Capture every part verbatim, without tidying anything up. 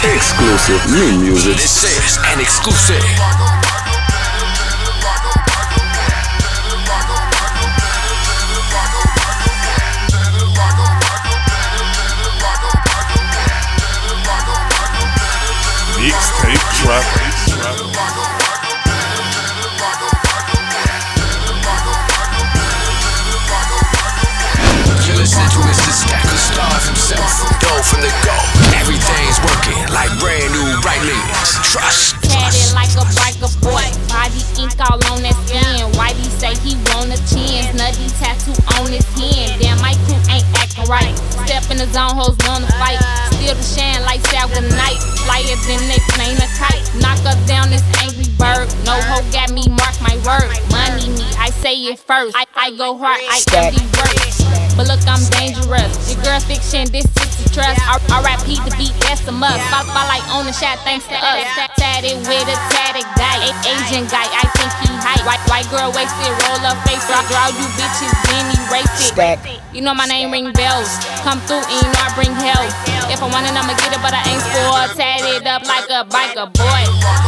Exclusive me music. This is an exclusive. Mixtape Trap. You listen to Mister Stacker Starve himself. Go from the go. Everything's working like brand new bright leads. Trust. Tatted like a biker boy. Body ink all on that skin. Whitey say he want a chance. Nutty tattoo on his hand. Damn, my crew ain't acting right. Step in the zone, hoes wanna fight. Still the shine like Salga Night. Flyer than they plane a kite. Knock up down this angry bird. No hoe got me, mark my word. Money me, I say it first. I, I go hard, I am the worst. But look, I'm dangerous. Your girl fiction, this is the trust. R I P the beat, that's a must. Spotlight on the shot, thanks to us. Tatted with a tatted guy. A- Asian guy, I think he hype. White, white girl wasted, roll up face. Draw, draw you bitches, then erase it. You know my name ring bells. Come through and you know I bring hell. If I want it, I'ma get it, but I ain't spoiled. Tatted up like a biker boy.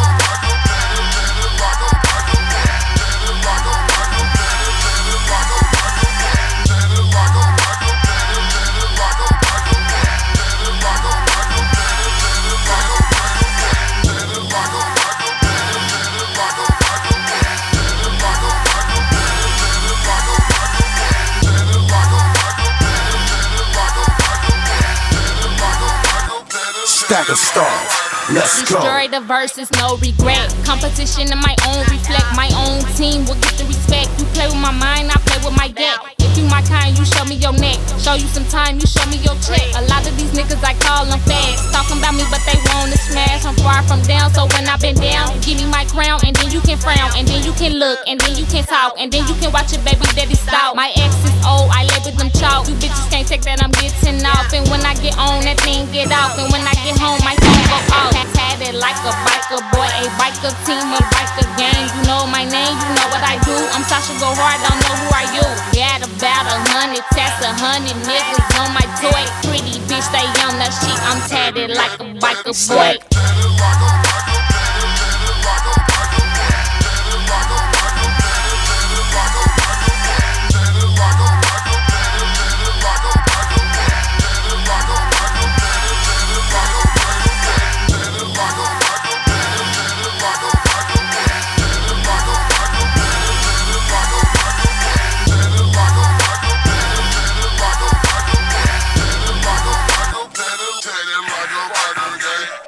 Stacker Starve. Let's go. Destroy the verses, no regret. Competition in my own reflect. My own team will get the respect. You play with my mind, I play with my deck. If you my kind, you show me your neck. Show you some time, you show me your check. A lot of these niggas, I call them fags. Talking about me, but they wanna smash. I'm far from down, so when I been down, give me my crown, and then you can frown, and then you can look, and then you can talk, and then you can watch your baby daddy stalk. My ex is old, I live with them chalk. You bitches can't take that, I'm getting off. And when I get on, that thing get off. And when I get home, my phone go off. Tatted like a biker boy, a biker team, a biker gang. You know my name, you know what I do. I'm Sasha Go Hard, don't know who are you. Got about a hundred tats, a hundred niggas on my toy. Pretty bitch, they on that shit. I'm tatted like a biker boy.